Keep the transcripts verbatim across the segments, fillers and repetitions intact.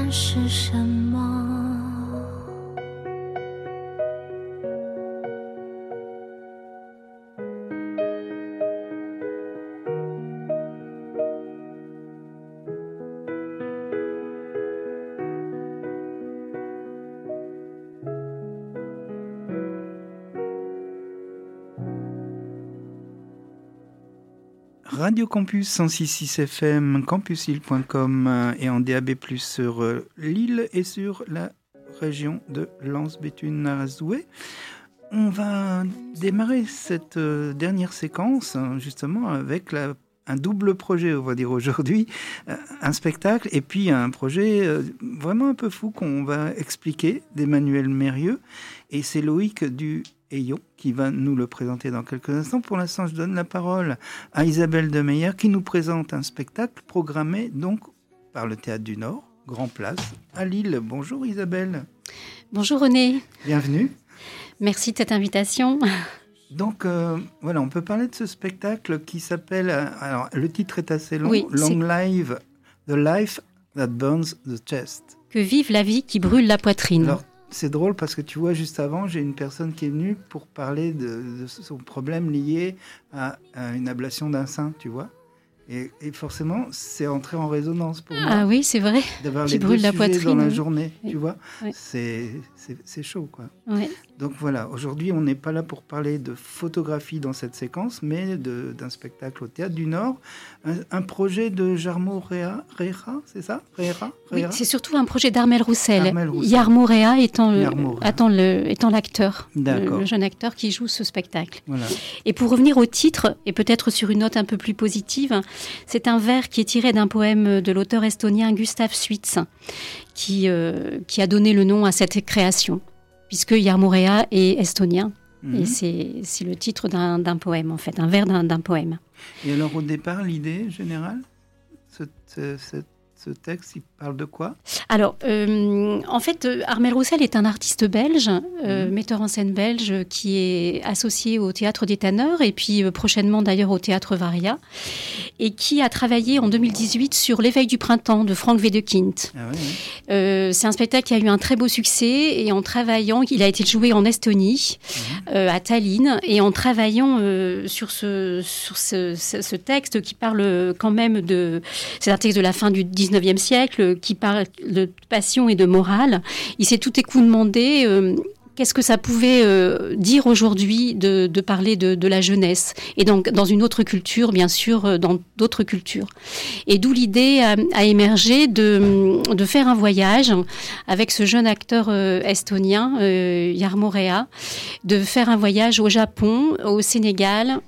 是什么？ Radio Campus cent six virgule six F M, campusil point com et en D A B plus, sur l'île et sur la région de Lens-Béthune-Arzoué. On va démarrer cette dernière séquence justement avec la, un double projet, on va dire aujourd'hui, un spectacle et puis un projet vraiment un peu fou qu'on va expliquer d'Emmanuel Mérieux. Et c'est Loïc du Hayon qui va nous le présenter dans quelques instants. Pour l'instant, je donne la parole à Isabelle Demeyer qui nous présente un spectacle programmé donc par le Théâtre du Nord, Grand Place, à Lille. Bonjour Isabelle. Bonjour René. Bienvenue. Merci de cette invitation. Donc euh, voilà, on peut parler de ce spectacle qui s'appelle, alors le titre est assez long, oui, Long Live, The Life That Burns the Chest. Que vive la vie qui brûle la poitrine. Alors, c'est drôle parce que tu vois, juste avant, j'ai une personne qui est venue pour parler de, de son problème lié à, à une ablation d'un sein, tu vois. Et, et forcément, c'est entré en résonance pour moi. Ah oui, c'est vrai. D'avoir qui les brûle deux la sujets poitrine dans la oui. journée, oui. tu vois. Oui. C'est, c'est, c'est chaud, quoi. Oui. Donc voilà, aujourd'hui, on n'est pas là pour parler de photographie dans cette séquence, mais de, d'un spectacle au Théâtre du Nord. Un, un projet de Jarmo Rea, Rea, c'est ça Rea, Oui, Rea c'est surtout un projet d'Armel Roussel. Armel Roussel. Jarmo Rea étant, le, Jarmo Rea. étant, le, étant l'acteur, D'accord. le, le jeune acteur qui joue ce spectacle. Voilà. Et pour revenir au titre, et peut-être sur une note un peu plus positive, c'est un vers qui est tiré d'un poème de l'auteur estonien Gustav Suits, qui, euh, qui a donné le nom à cette création, puisque Jarmo Rea est estonien. Mmh. Et c'est, c'est le titre d'un, d'un poème, en fait, un vers d'un, d'un poème. Et alors, au départ, l'idée générale, ce, ce, ce, ce texte, il parle de quoi ? Alors, euh, en fait, Armel Roussel est un artiste belge, euh, mmh. metteur en scène belge, qui est associé au Théâtre des Tanneurs et puis euh, prochainement d'ailleurs au Théâtre Varia, et qui a travaillé en deux mille dix-huit sur L'éveil du printemps de Frank Wedekind. Ah oui, oui. Euh, c'est un spectacle qui a eu un très beau succès et en travaillant, il a été joué en Estonie, mmh. euh, à Tallinn, et en travaillant euh, sur, ce, sur ce, ce, ce texte qui parle quand même de... C'est un texte de la fin du dix-neuvième siècle qui parle de passion et de morale. Il s'est tout écoup demandé... Euh, Qu'est-ce que ça pouvait euh, dire aujourd'hui de, de parler de, de la jeunesse et donc dans une autre culture, bien sûr, dans d'autres cultures. Et d'où l'idée a, a émergé de, de faire un voyage avec ce jeune acteur euh, estonien, euh, Jarmo Rea, de faire un voyage au Japon, au Sénégal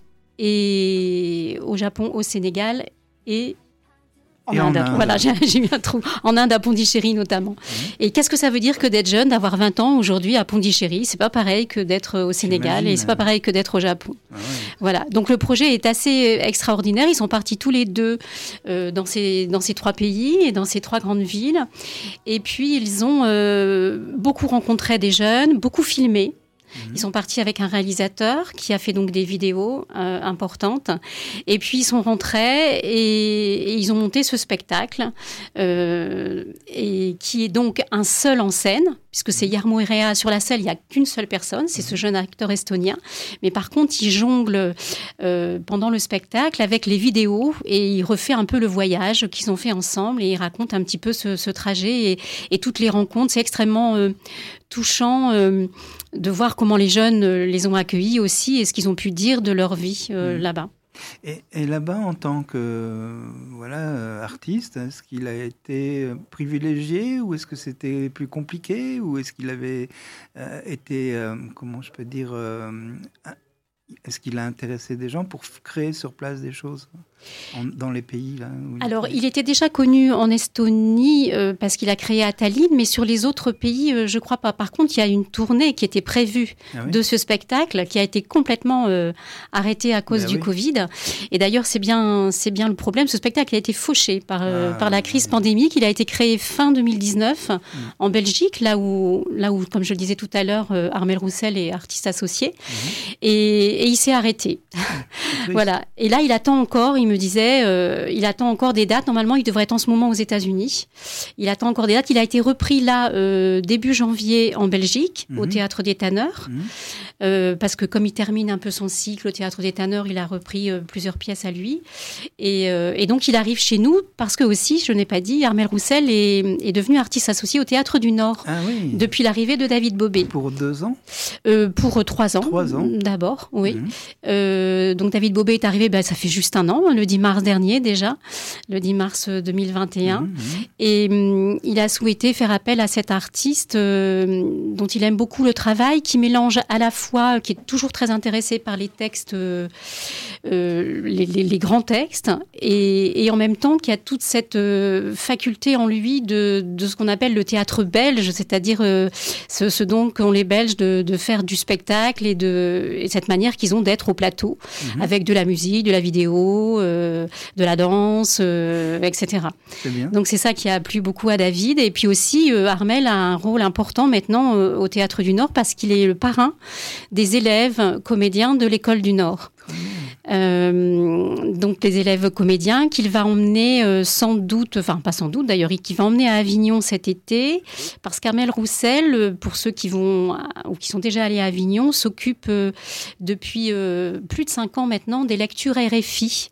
et au Japon, au Sénégal et En Inde. Inde. Voilà, j'ai, j'ai eu un trou. En Inde, à Pondichéry notamment. Mmh. Et qu'est-ce que ça veut dire que d'être jeune, d'avoir vingt ans aujourd'hui à Pondichéry ? C'est pas pareil que d'être au Sénégal. J'imagine. Et c'est pas pareil que d'être au Japon. Ah ouais. Voilà. Donc le projet est assez extraordinaire. Ils sont partis tous les deux euh, dans ces dans ces trois pays et dans ces trois grandes villes. Et puis ils ont euh, beaucoup rencontré des jeunes, beaucoup filmé. Ils sont partis avec un réalisateur qui a fait donc des vidéos euh, importantes. Et puis, ils sont rentrés et, et ils ont monté ce spectacle euh, et qui est donc un seul en scène, puisque c'est Jarmo Rea sur la scène, il n'y a qu'une seule personne, c'est ce jeune acteur estonien. Mais par contre, il jongle euh, pendant le spectacle avec les vidéos et il refait un peu le voyage qu'ils ont fait ensemble et il raconte un petit peu ce, ce trajet et, et toutes les rencontres. C'est extrêmement euh, touchant euh, de voir comment les jeunes euh, les ont accueillis aussi et ce qu'ils ont pu dire de leur vie euh, mmh. là-bas. Et, et là-bas, en tant que euh, voilà, euh, artiste, est-ce qu'il a été privilégié ou est-ce que c'était plus compliqué ou est-ce qu'il avait euh, été, euh, comment je peux dire, euh, est-ce qu'il a intéressé des gens pour créer sur place des choses en, dans les pays là où il Alors, était... il était déjà connu en Estonie euh, parce qu'il a créé à Tallinn, mais sur les autres pays, euh, je ne crois pas. Par contre, il y a une tournée qui était prévue ah oui. de ce spectacle qui a été complètement euh, arrêtée à cause ben du oui. Covid. Et d'ailleurs, c'est bien, c'est bien le problème. Ce spectacle a été fauché par, euh, ah, par la crise oui. pandémique. Il a été créé fin deux mille dix-neuf mmh. en Belgique, là où, là où, comme je le disais tout à l'heure, euh, Armel Roussel est artiste associé. Mmh. Et, et il s'est arrêté. Voilà. Et là, il attend encore, il me me disait, euh, il attend encore des dates. Normalement, il devrait être en ce moment aux États-Unis. Il attend encore des dates. Il a été repris là euh, début janvier en Belgique, mmh. au Théâtre des Tanneurs, mmh. euh, parce que comme il termine un peu son cycle au Théâtre des Tanneurs, il a repris euh, plusieurs pièces à lui. Et, euh, et donc, il arrive chez nous parce que aussi, je n'ai pas dit, Armelle Roussel est, est devenu artiste associé au Théâtre du Nord ah, oui. depuis l'arrivée de David Bobet. Pour deux ans euh, Pour euh, trois ans. Trois ans. D'abord, oui. Mmh. Euh, donc, David Bobet est arrivé, ben, ça fait juste un an, le dix mars dernier déjà, le dix mars deux mille vingt et un. Mmh. Et hum, il a souhaité faire appel à cet artiste euh, dont il aime beaucoup le travail, qui mélange à la fois, qui est toujours très intéressé par les textes, euh, euh, les, les, les grands textes, et, et en même temps qui a toute cette euh, faculté en lui de, de ce qu'on appelle le théâtre belge, c'est-à-dire euh, ce, ce dont qu'ont les Belges de, de faire du spectacle et, de, et cette manière qu'ils ont d'être au plateau, mmh. avec de la musique, de la vidéo, euh, de la danse, euh, et cetera. C'est bien. Donc c'est ça qui a plu beaucoup à David. Et puis aussi, euh, Armelle a un rôle important maintenant euh, au Théâtre du Nord parce qu'il est le parrain des élèves comédiens de l'École du Nord. Euh, donc les élèves comédiens qu'il va emmener euh, sans doute, enfin pas sans doute d'ailleurs, qu'il va emmener à Avignon cet été, parce qu'Armelle Roussel, pour ceux qui vont ou qui sont déjà allés à Avignon, s'occupe euh, depuis euh, plus de cinq ans maintenant des lectures R F I.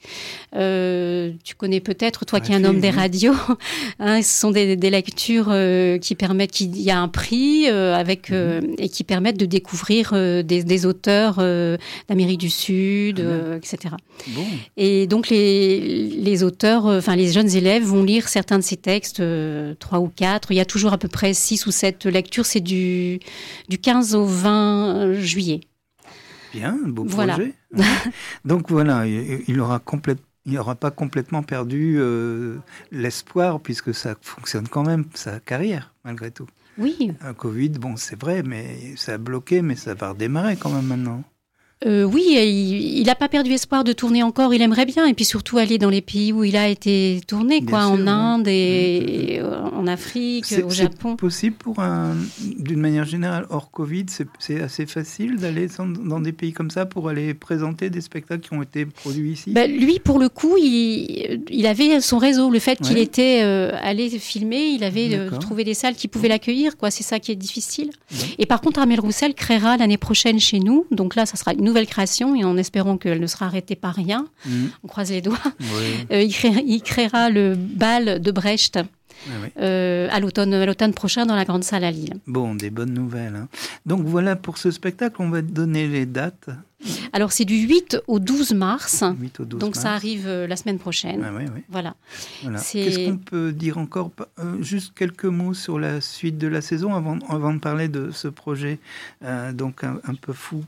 Euh, tu connais peut-être, toi qui es un homme des radios, hein, ce sont des, des lectures euh, qui permettent, qu'il y a un prix euh, avec euh, et qui permettent de découvrir euh, des, des auteurs euh, d'Amérique du Sud. Euh, et cetera. Bon. Et donc les, les auteurs, enfin euh, les jeunes élèves vont lire certains de ces textes, euh, trois ou quatre. Il y a toujours à peu près six ou sept lectures. C'est du, du quinze au vingt juillet. Bien, beau voilà. projet. Ouais. Donc voilà, il n'aura complètement il n'aura pas complètement perdu euh, l'espoir, puisque ça fonctionne quand même, sa carrière, malgré tout. Oui. Un Covid, bon, c'est vrai, mais ça a bloqué, mais ça va redémarrer quand même maintenant. Euh, oui, il n'a pas perdu espoir de tourner encore, il aimerait bien, et puis surtout aller dans les pays où il a été tourné, quoi, sûr, en Inde ouais. et, et en Afrique, c'est, au Japon. C'est possible pour un, d'une manière générale, hors Covid, c'est, c'est assez facile d'aller dans des pays comme ça pour aller présenter des spectacles qui ont été produits ici? Ben, lui, pour le coup, il, il avait son réseau, le fait qu'il ouais. était euh, allé filmer, il avait euh, trouvé des salles qui pouvaient l'accueillir, quoi, c'est ça qui est difficile. Ouais. Et par contre, Armelle Roussel créera l'année prochaine chez nous, donc là, ça sera une nouvelle création et en espérant qu'elle ne sera arrêtée par rien. Mmh. On croise les doigts. Oui. Euh, il, créera, il créera le bal de Brecht ah oui. euh, à, l'automne, à l'automne prochain dans la Grande Salle à Lille. Bon, des bonnes nouvelles. Hein. Donc voilà, pour ce spectacle, on va donner les dates. Alors c'est du huit au douze mars, huit au douze donc mars. Ça arrive euh, la semaine prochaine. Ah, oui, oui. Voilà. voilà. Qu'est-ce qu'on peut dire encore euh, juste quelques mots sur la suite de la saison avant, avant de parler de ce projet euh, donc un, un peu fou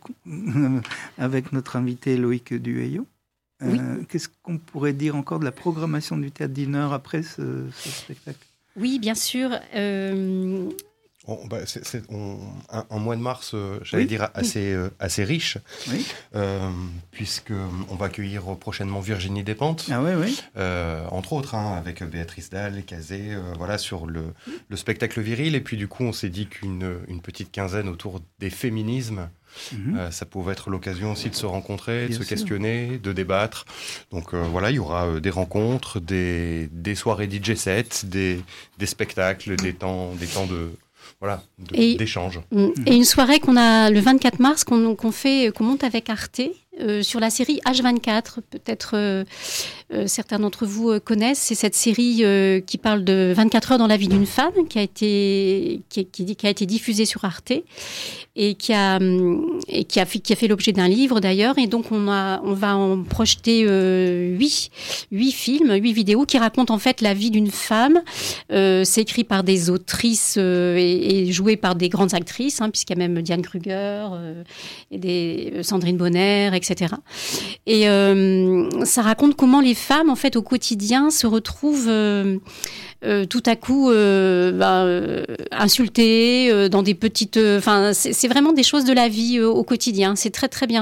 avec notre invité Loïc Duhaillot. Euh, oui. Qu'est-ce qu'on pourrait dire encore de la programmation du Théâtre du Nord après ce, ce spectacle? Oui, bien sûr. Euh... On, bah, c'est, c'est, on, un, un mois de mars, euh, j'allais oui. dire, assez, euh, assez riche, oui. euh, puisqu'on va accueillir prochainement Virginie Despentes, ah, oui, oui. Euh, entre autres, hein, avec Béatrice Dalle, Cazé, euh, voilà, sur le, le spectacle viril. Et puis du coup, on s'est dit qu'une une petite quinzaine autour des féminismes, Mmh. Euh, ça pouvait être l'occasion aussi de se rencontrer, Bien de se sûr. questionner, de débattre. Donc euh, voilà, il y aura euh, des rencontres, des, des soirées D J sets, des, des spectacles, des temps, des temps de... Voilà, de, et, d'échange. Et une soirée qu'on a le vingt-quatre mars, qu'on, qu'on fait, qu'on monte avec Arte, euh, sur la série H vingt-quatre. Peut-être euh, euh, certains d'entre vous euh, connaissent. C'est cette série euh, qui parle de vingt-quatre heures dans la vie d'une femme, qui a été, qui, qui, qui a été diffusée sur Arte et qui a, et qui a, fait, qui a fait l'objet d'un livre d'ailleurs. Et donc on, a, on va en projeter euh, huit, huit films, huit vidéos qui racontent en fait la vie d'une femme. Euh, c'est écrit par des autrices euh, et, et joué par des grandes actrices, hein, puisqu'il y a même Diane Kruger, euh, et des, euh, Sandrine Bonner, et cetera. Et euh, ça raconte comment les femmes, en fait, au quotidien, se retrouvent euh, euh, tout à coup euh, bah, euh, insultées euh, dans des petites... Enfin, euh, c'est, c'est vraiment des choses de la vie euh, au quotidien. C'est très, très bien fait.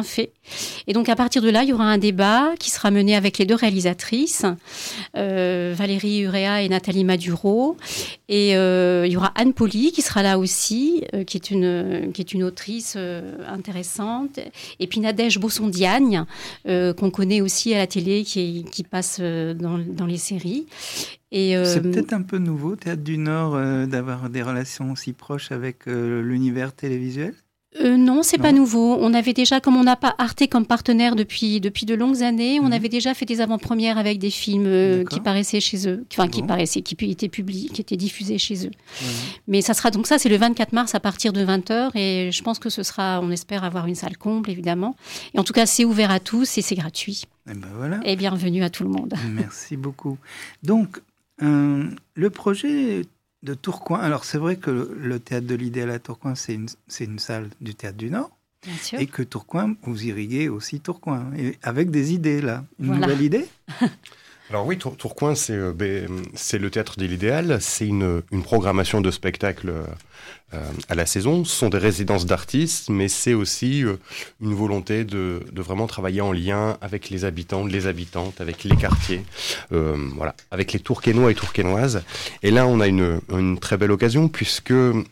Et donc, à partir de là, il y aura un débat qui sera mené avec les deux réalisatrices, euh, Valérie Urea et Nathalie Maduro. Et euh, il y aura Anne Poli qui sera là aussi, euh, qui, est une, qui est une autrice euh, intéressante. Et puis Nadège Bosson-Diagne, euh, qu'on connaît aussi à la télé, qui, qui passe euh, dans, dans les séries. Et euh, c'est peut-être un peu nouveau, Théâtre du Nord, euh, d'avoir des relations si proches avec euh, l'univers télévisuel. Euh, non, c'est non. pas nouveau. On avait déjà, comme on n'a pas Arte comme partenaire depuis, depuis de longues années, mmh. on avait déjà fait des avant-premières avec des films euh, qui paraissaient chez eux, enfin bon. qui paraissaient, qui étaient publiés, qui étaient diffusés chez eux. Mmh. Mais ça sera donc ça, c'est le vingt-quatre mars à partir de vingt heures, et je pense que ce sera, on espère avoir une salle comble évidemment. Et en tout cas, c'est ouvert à tous et c'est gratuit. Et ben voilà. Et bienvenue à tout le monde. Merci beaucoup. Donc euh, le projet de Tourcoing. Alors, c'est vrai que le, le Théâtre de l'Idéal à Tourcoing, c'est une, c'est une salle du Théâtre du Nord. Bien sûr. Et que Tourcoing, vous irriguez aussi Tourcoing. Et avec des idées, là. Une voilà. nouvelle idée ? Alors oui, Tour, Tourcoing, c'est, euh, c'est le Théâtre de l'Idéal. C'est une, une programmation de spectacles euh, à la saison. Ce sont des résidences d'artistes, mais c'est aussi euh, une volonté de, de vraiment travailler en lien avec les habitants, les habitantes, avec les quartiers, euh, voilà, avec les Tourquenois et Tourquenoises. Et là, on a une, une très belle occasion puisque euh,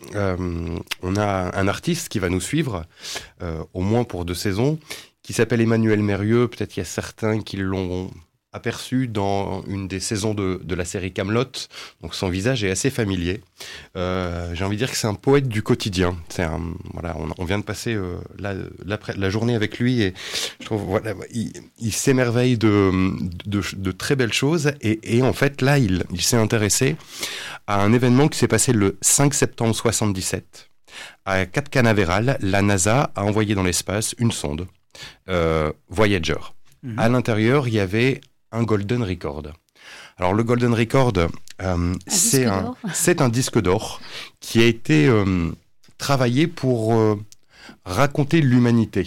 on a un artiste qui va nous suivre, euh, au moins pour deux saisons, qui s'appelle Emmanuel Mérieux. Peut-être qu'il y a certains qui l'ont aperçu dans une des saisons de, de la série Kaamelott, donc son visage est assez familier. Euh, j'ai envie de dire que c'est un poète du quotidien. C'est un, voilà, on, on vient de passer euh, la, la, la journée avec lui et je trouve voilà, il, il s'émerveille de, de, de très belles choses et, et en fait là il, il s'est intéressé à un événement qui s'est passé le cinq septembre soixante-dix-sept à Cap Canaveral. La NASA a envoyé dans l'espace une sonde euh, Voyager. Mmh. À l'intérieur il y avait un Golden Record. Alors le Golden Record, euh, c'est, un, c'est un disque d'or qui a été euh, travaillé pour euh, raconter l'humanité.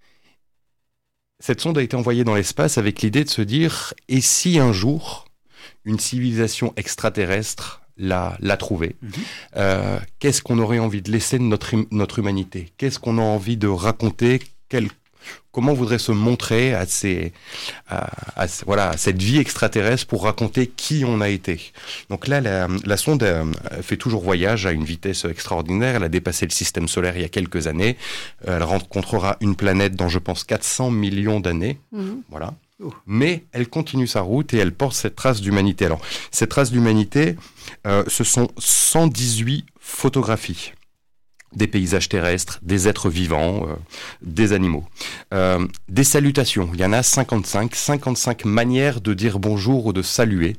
Cette sonde a été envoyée dans l'espace avec l'idée de se dire « Et si un jour, une civilisation extraterrestre l'a, l'a trouvée mmh. euh, qu'est-ce qu'on aurait envie de laisser de notre, notre humanité ? Qu'est-ce qu'on a envie de raconter ? Quel Comment on voudrait se montrer à, ces, à, à, voilà, à cette vie extraterrestre pour raconter qui on a été. Donc là, la, la sonde elle fait toujours voyage à une vitesse extraordinaire. Elle a dépassé le système solaire il y a quelques années. Elle rencontrera une planète dans, je pense, quatre cents millions d'années. Mmh. Voilà. Mais elle continue sa route et elle porte cette trace d'humanité. Alors, cette trace d'humanité, euh, ce sont cent dix-huit photographies. Des paysages terrestres, des êtres vivants, euh, des animaux. Euh, des salutations, il y en a cinquante-cinq, cinquante-cinq manières de dire bonjour ou de saluer.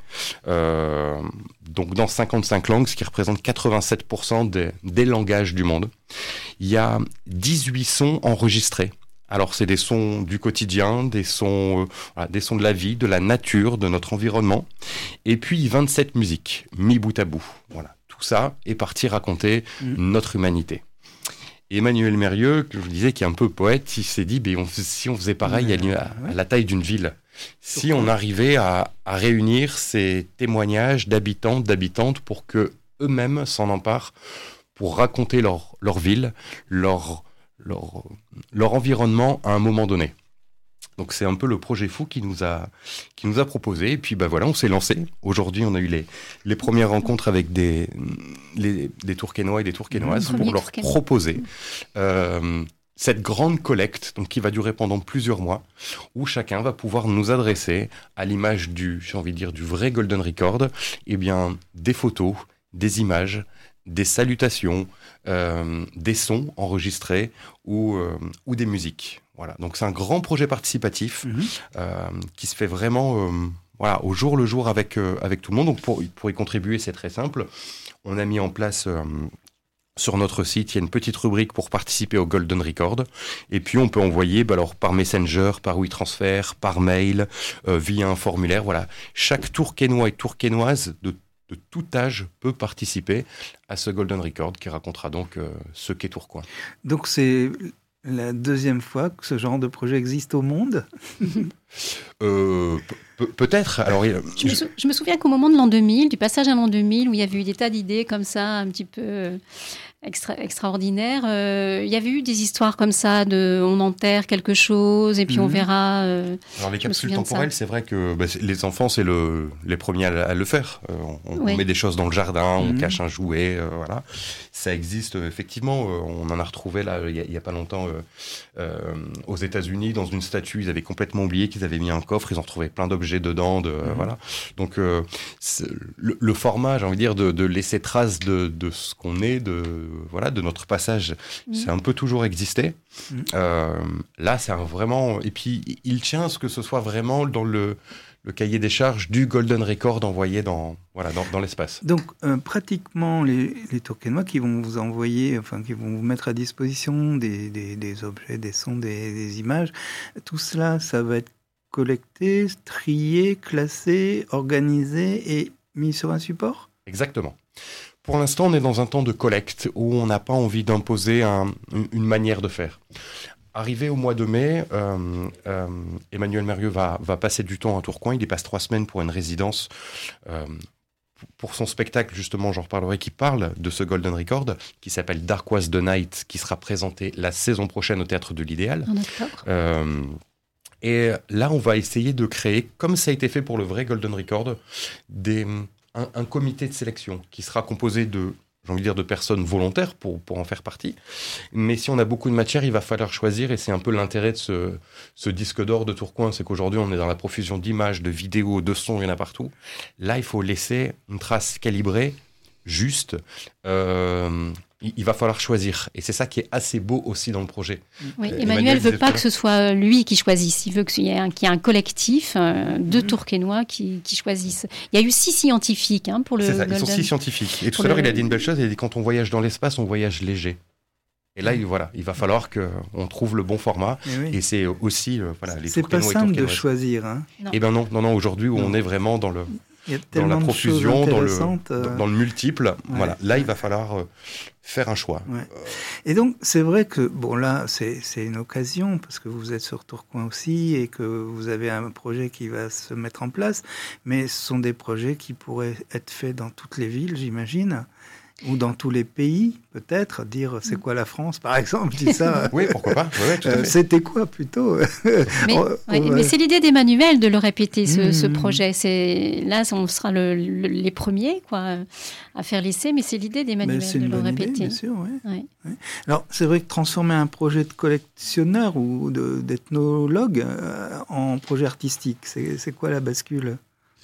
Euh, donc dans cinquante-cinq langues, ce qui représente quatre-vingt-sept pour cent des, des langages du monde. Il y a dix-huit sons enregistrés. Alors c'est des sons du quotidien, des sons, euh, voilà, des sons de la vie, de la nature, de notre environnement. Et puis vingt-sept musiques, mis bout à bout. Voilà. Tout ça est parti raconter mmh. notre humanité. Et Emmanuel Mérieux, que je vous disais, qui est un peu poète, il s'est dit, ben, on, si on faisait pareil ouais, à, à, à la taille d'une ville, si Pourquoi on arrivait à, à réunir ces témoignages d'habitants, d'habitantes pour que eux-mêmes s'en emparent, pour raconter leur, leur ville, leur, leur, leur environnement à un moment donné. Donc c'est un peu le projet fou qui nous a, qui nous a proposé. Et puis bah voilà, on s'est lancé. Aujourd'hui, on a eu les, les premières rencontres avec des, les, des Tourquenois et des Tourquenoises mmh, pour leur Tourquenois. proposer euh, cette grande collecte donc, qui va durer pendant plusieurs mois, où chacun va pouvoir nous adresser, à l'image du, j'ai envie de dire, du vrai Golden Record, eh bien, des photos, des images, des salutations, euh, des sons enregistrés ou, euh, ou des musiques. Voilà, donc c'est un grand projet participatif mmh. euh, qui se fait vraiment euh, voilà, au jour le jour avec, euh, avec tout le monde. Donc pour, pour y contribuer, c'est très simple. On a mis en place euh, sur notre site, il y a une petite rubrique pour participer au Golden Record. Et puis on peut envoyer bah, alors, par Messenger, par WeTransfer, par mail, euh, via un formulaire. Voilà. Chaque Tourquenois et Tourquenoise de de tout âge peut participer à ce Golden Record qui racontera donc euh, ce qu'est Tourcoing. Donc c'est la deuxième fois que ce genre de projet existe au monde ? euh, pe- Peut-être. Alors, je, je... Me sou- je me souviens qu'au moment de l'an deux mille, du passage à l'an deux mille, où il y avait eu des tas d'idées comme ça, un petit peu extra, extraordinaire. Euh, il y avait eu des histoires comme ça, de on enterre quelque chose et puis mmh. on verra. Euh, Alors les capsules temporelles, c'est vrai que bah, c'est, les enfants, c'est le, les premiers à, à le faire. Euh, on, oui. on met des choses dans le jardin, mmh. on cache un jouet, euh, voilà. Ça existe euh, effectivement. Euh, on en a retrouvé là, il y, y a pas longtemps, euh, euh, aux États-Unis, dans une statue. Ils avaient complètement oublié qu'ils avaient mis un coffre. Ils ont retrouvé plein d'objets dedans, de, mmh. euh, voilà. Donc euh, le, le format, j'ai envie de dire, de, de laisser trace de, de ce qu'on est, de voilà, de notre passage, mmh. c'est un peu toujours existé. Mmh. Euh, là, c'est un vraiment... Et puis, il tient à ce que ce soit vraiment dans le, le cahier des charges du Golden Record envoyé dans, voilà, dans, dans l'espace. Donc, euh, pratiquement, les, les Tourquenois qui vont vous envoyer, enfin, qui vont vous mettre à disposition des, des, des objets, des sons, des, des images, tout cela, ça va être collecté, trié, classé, organisé et mis sur un support ? Exactement. Pour l'instant, on est dans un temps de collecte où on n'a pas envie d'imposer un, une manière de faire. Arrivé au mois de mai, euh, euh, Emmanuel Mérieux va, va passer du temps à Tourcoing. Il y passe trois semaines pour une résidence euh, pour son spectacle, justement, j'en reparlerai, qui parle de ce Golden Record, qui s'appelle Dark Was the Night, qui sera présenté la saison prochaine au Théâtre de l'Idéal. En octobre. Euh, et là, on va essayer de créer, comme ça a été fait pour le vrai Golden Record, des... Un, un comité de sélection qui sera composé de, j'ai envie de dire, de personnes volontaires pour, pour en faire partie. Mais si on a beaucoup de matière, il va falloir choisir, et c'est un peu l'intérêt de ce, ce disque d'or de Tourcoing, c'est qu'aujourd'hui, on est dans la profusion d'images, de vidéos, de sons, il y en a partout. Là, il faut laisser une trace calibrée, juste. Euh, il, il va falloir choisir. Et c'est ça qui est assez beau aussi dans le projet. Oui, euh, Emmanuel ne veut pas que ce soit lui qui choisisse. Il veut qu'il y ait un, qu'il y ait un collectif euh, de mmh. Tourquenois qui, qui choisissent. Il y a eu six scientifiques hein, pour le C'est ça, Golden... ils sont six scientifiques. Et tout à l'heure, le... il a dit une belle chose, il a dit quand on voyage dans l'espace, on voyage léger. Et là, il, voilà, il va falloir qu'on trouve le bon format. Et, oui. et c'est aussi euh, voilà, les C'est pas simple de choisir. Hein. Eh bien non, non, non, aujourd'hui, où non. on est vraiment dans le... Il y a dans la profusion, dans le, euh... dans le multiple. Ouais. Voilà. Là, il va falloir euh, faire un choix. Ouais. Et donc, c'est vrai que, bon, là, c'est, c'est une occasion, parce que vous êtes sur Tourcoing aussi, et que vous avez un projet qui va se mettre en place, mais ce sont des projets qui pourraient être faits dans toutes les villes, j'imagine, ou dans tous les pays, peut-être, dire c'est quoi la France, par exemple, je dis ça. Oui, pourquoi pas. Ouais, tout à fait. Euh, c'était quoi, plutôt mais, on, ouais, on, mais c'est l'idée d'Emmanuel de le répéter, ce, mmh. ce projet. C'est, là, on sera le, le, les premiers quoi, à faire l'essai, mais c'est l'idée d'Emmanuel c'est de une le bonne répéter. Idée, bien sûr, ouais. Ouais. Ouais. Alors, c'est vrai que transformer un projet de collectionneur ou de, d'ethnologue euh, en projet artistique, c'est, c'est quoi la bascule ?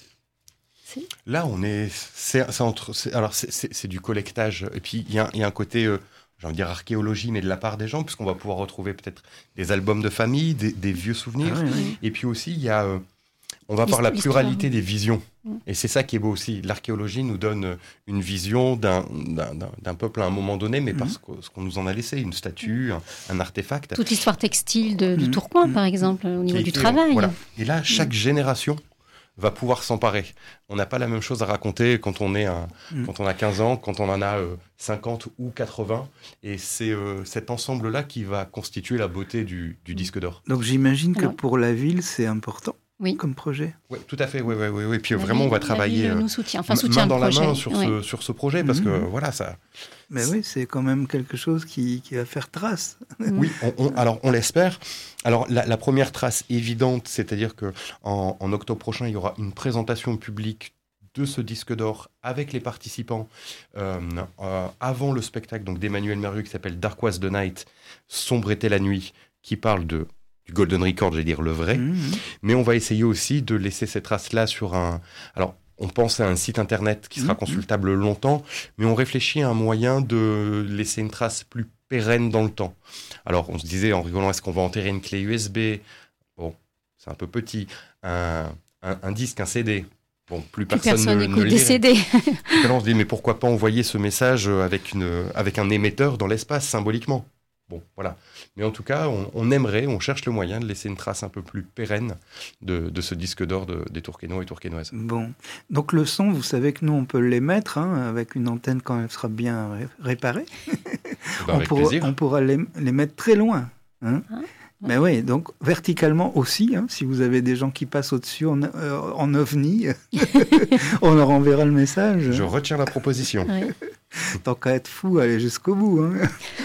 Là, on est, c'est, c'est entre, c'est, alors c'est, c'est, c'est du collectage. Et puis il y, y a un côté, euh, j'ai envie de dire archéologie, mais de la part des gens, puisqu'on va pouvoir retrouver peut-être des albums de famille, des, des vieux souvenirs. Ah, oui, oui. Et puis aussi, il y a, euh, on va voir la pluralité des visions. Et c'est ça qui est beau aussi. L'archéologie nous donne une vision d'un, d'un, d'un, d'un peuple à un moment donné, mais parce que ce qu'on nous en a laissé, une statue, un, un artefact. Toute l'histoire textile de, de Tourcoing, mmh. par exemple, au niveau du travail. Voilà. Et là, chaque mmh. génération va pouvoir s'emparer. On n'a pas la même chose à raconter quand on, est un, mmh. quand on a quinze ans, quand on en a euh, cinquante ou quatre-vingts. Et c'est euh, cet ensemble-là qui va constituer la beauté du, du disque d'or. Donc j'imagine Alors, que pour la ville, c'est important oui. comme projet. Oui, tout à fait. Oui, oui, oui, oui. Puis la vraiment, ville, on va travailler nous soutient. Enfin, soutient main dans projet. la main sur, oui. ce, sur ce projet, parce mmh. que voilà, ça... Mais oui, c'est quand même quelque chose qui, qui va faire trace. Oui, on, on, alors on l'espère. Alors la, la première trace évidente, c'est-à-dire que en, en octobre prochain, il y aura une présentation publique de ce disque d'or avec les participants euh, euh, avant le spectacle donc d'Emmanuel Mérieux qui s'appelle Dark Was the Night, Sombre était la nuit, qui parle de du Golden Record, j'allais dire le vrai. Mmh. Mais on va essayer aussi de laisser cette trace-là sur un... Alors, on pense à un site internet qui sera mmh. consultable longtemps, mais on réfléchit à un moyen de laisser une trace plus pérenne dans le temps. Alors, on se disait en rigolant, est-ce qu'on va enterrer une clé U S B ? Bon, c'est un peu petit. Un, un, un disque, un C D. Bon, plus, plus personne, personne ne, ne des C D. Donc là, on se dit, mais pourquoi pas envoyer ce message avec, une, avec un émetteur dans l'espace, symboliquement ? Bon, voilà. Mais en tout cas, on, on aimerait, on cherche le moyen de laisser une trace un peu plus pérenne de, de ce disque d'or de, des Tourquenois et Tourquenoises. Bon. Donc le son, vous savez que nous, on peut l'émettre hein, avec une antenne quand elle sera bien ré- réparée. Ben, on, pourra, on pourra les, les mettre très loin. Hein. Ah. Mais oui, donc verticalement aussi, hein, si vous avez des gens qui passent au-dessus en, euh, en ovni, on leur enverra le message. Je retiens la proposition. Oui. Tant qu'à être fou, allez jusqu'au bout. Hein.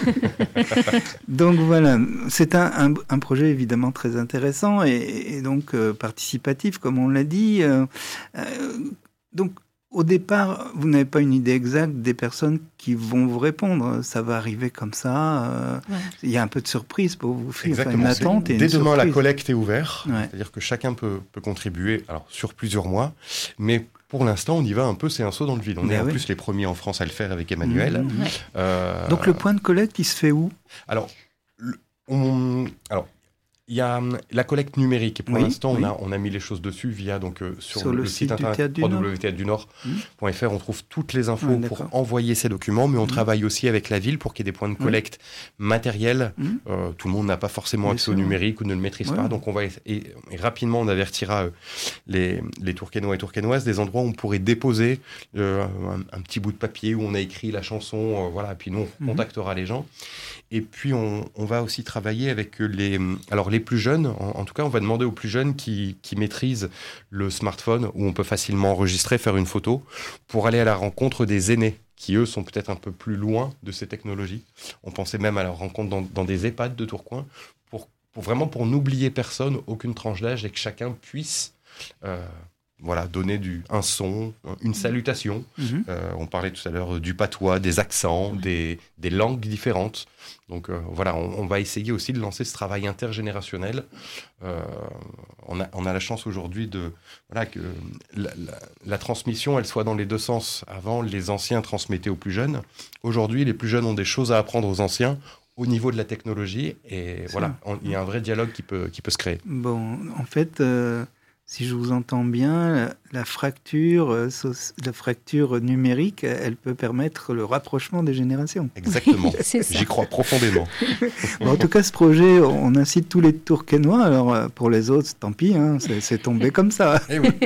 Donc voilà, c'est un, un, un projet évidemment très intéressant et, et donc euh, participatif, comme on l'a dit. Euh, euh, donc au départ, vous n'avez pas une idée exacte des personnes qui vont vous répondre. Ça va arriver comme ça. Euh, ouais. Il y a un peu de surprise pour vous. Exactement. Enfin, une attente et Dès une demain, surprise. la collecte est ouverte. Ouais. C'est-à-dire que chacun peut, peut contribuer alors, sur plusieurs mois. Mais pour l'instant, on y va un peu, c'est un saut dans le vide. On ben est oui. en plus les premiers en France à le faire avec Emmanuel. Mmh, ouais. euh... Donc le point de collecte, il se fait où ? Alors, le, on, alors il y a la collecte numérique. Et pour oui, l'instant, oui. on, a, on a mis les choses dessus via donc, euh, sur, sur le, le site, site internet w w w point théâtre du nord point f r. Mmh. On trouve toutes les infos ouais, pour envoyer ces documents, mais on mmh. travaille aussi avec la ville pour qu'il y ait des points de collecte mmh. matériels. Mmh. Euh, tout le monde n'a pas forcément accès au numérique ou ne le maîtrise ouais. pas. Donc on va et, et rapidement, on avertira euh, les, les Tourquenois et Tourquenoises des endroits où on pourrait déposer euh, un, un petit bout de papier où on a écrit la chanson. Euh, voilà, et puis nous, on mmh. contactera les gens. Et puis, on, on va aussi travailler avec les, alors les plus jeunes. En, en tout cas, on va demander aux plus jeunes qui, qui maîtrisent le smartphone, où on peut facilement enregistrer, faire une photo, pour aller à la rencontre des aînés, qui, eux, sont peut-être un peu plus loin de ces technologies. On pensait même à leur rencontre dans, dans des EHPAD de Tourcoing, pour, pour vraiment pour n'oublier personne, aucune tranche d'âge, et que chacun puisse... Euh, Voilà, donner du, un son, une salutation. Mmh. Euh, on parlait tout à l'heure du patois, des accents, mmh. des, des langues différentes. Donc euh, voilà, on, on va essayer aussi de lancer ce travail intergénérationnel. Euh, on, a, on a la chance aujourd'hui de voilà, que la, la, la transmission, elle soit dans les deux sens. Avant, les anciens transmettaient aux plus jeunes. Aujourd'hui, les plus jeunes ont des choses à apprendre aux anciens au niveau de la technologie. Et c'est voilà, il y a un vrai dialogue qui peut, qui peut se créer. Bon, en fait... Euh... Si je vous entends bien, la, la, fracture, euh, la fracture numérique, elle peut permettre le rapprochement des générations. Exactement, j'y crois profondément. Bon, en tout cas, ce projet, on incite tous les Tourquenois. Alors, pour les autres, tant pis, hein, c'est, c'est tombé comme ça. Eh oui.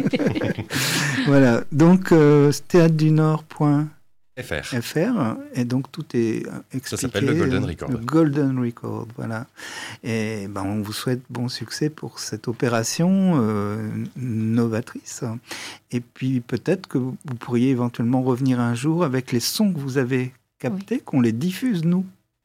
Voilà, donc euh, théâtre du nord point F R. F R, et donc tout est expliqué. Ça s'appelle le Golden Record. Le Golden Record, voilà. Et ben, on vous souhaite bon succès pour cette opération euh, novatrice. Et puis peut-être que vous pourriez éventuellement revenir un jour avec les sons que vous avez captés, oui. qu'on les diffuse, nous.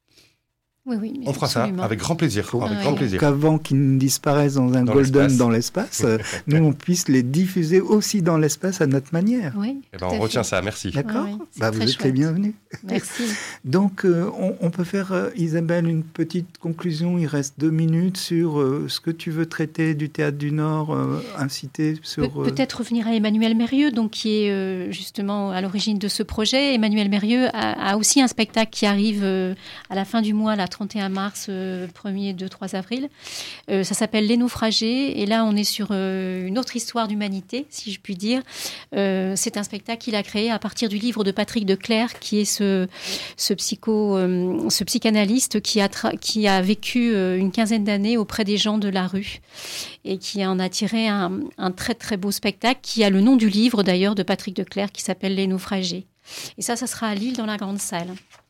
Oui, oui, on fera absolument. Ça avec grand plaisir. Pour, avec ah, grand oui. plaisir. Qu'avant qu'ils ne disparaissent dans un dans golden l'espace. Dans l'espace, nous on puisse les diffuser aussi dans l'espace à notre manière. Oui. Eh ben, on retient ça, merci. D'accord. Ah, oui, bah, vous êtes chouette. les bienvenus. Merci. Donc euh, on, on peut faire, euh, Isabelle, une petite conclusion. Il reste deux minutes sur euh, ce que tu veux traiter du Théâtre du Nord, euh, inciter sur... Pe- peut-être revenir à Emmanuel Mérieux, donc, qui est euh, justement à l'origine de ce projet. Emmanuel Mérieux a, a aussi un spectacle qui arrive euh, à la fin du mois, le trente et un mars, premier, deux, trois avril. Euh, ça s'appelle Les Naufragés. Et là, on est sur euh, une autre histoire d'humanité, si je puis dire. Euh, c'est un spectacle qu'il a créé à partir du livre de Patrick Declercq, qui est ce, ce, psycho, euh, ce psychanalyste qui a, tra- qui a vécu euh, une quinzaine d'années auprès des gens de la rue et qui en a tiré un, un très, très beau spectacle qui a le nom du livre, d'ailleurs, de Patrick Declercq, qui s'appelle Les Naufragés. Et ça, ça sera à Lille, dans la grande salle.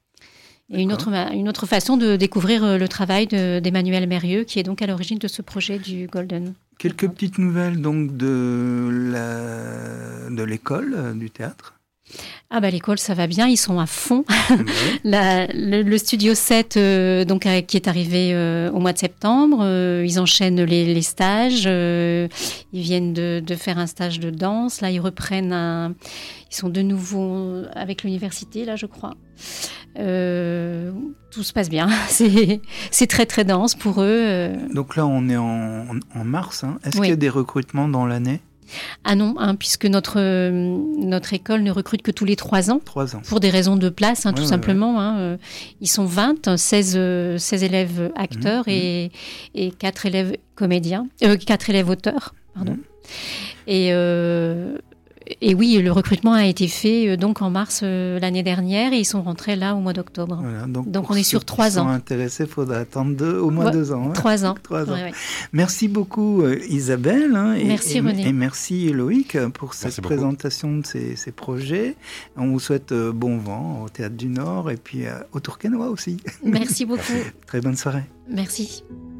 Et une autre, une autre façon de découvrir le travail de, d'Emmanuel Mérieux, qui est donc à l'origine de ce projet du Golden. Quelques petites nouvelles donc de, la, de l'école du théâtre. Ah bah l'école, ça va bien, ils sont à fond. Oui. La, le, le studio sept, euh, donc, euh, qui est arrivé euh, au mois de septembre, euh, ils enchaînent les, les stages, euh, ils viennent de, de faire un stage de danse, là ils reprennent un... Ils sont de nouveau avec l'université, là je crois. Euh, tout se passe bien, c'est, c'est très très dense pour eux. Euh. Donc là on est en, en mars, hein. Est-ce oui. qu'il y a des recrutements dans l'année ? Ah non, hein, puisque notre, euh, notre école ne recrute que tous les trois ans. Trois ans. Pour des raisons de place, hein, ouais, tout ouais, simplement. Ouais. Hein, euh, ils sont vingt, seize, seize élèves acteurs mmh, et, mmh. et quatre élèves comédiens, euh, quatre élèves auteurs, pardon. Mmh. Et, euh, et oui, le recrutement a été fait euh, donc en mars euh, l'année dernière et ils sont rentrés là au mois d'octobre. Voilà, donc donc on est sur trois ans. Pour ceux qui sont intéressés, il faudra attendre deux, au moins ouais, deux ans. Hein. Trois ans. trois ans. Ouais, ouais. Merci beaucoup euh, Isabelle. Hein, et, merci et, René. Et merci Loïc pour cette merci présentation beaucoup. de ces, ces projets. On vous souhaite euh, bon vent au Théâtre du Nord et puis euh, au Tourquenois aussi. Merci beaucoup. Très bonne soirée. Merci.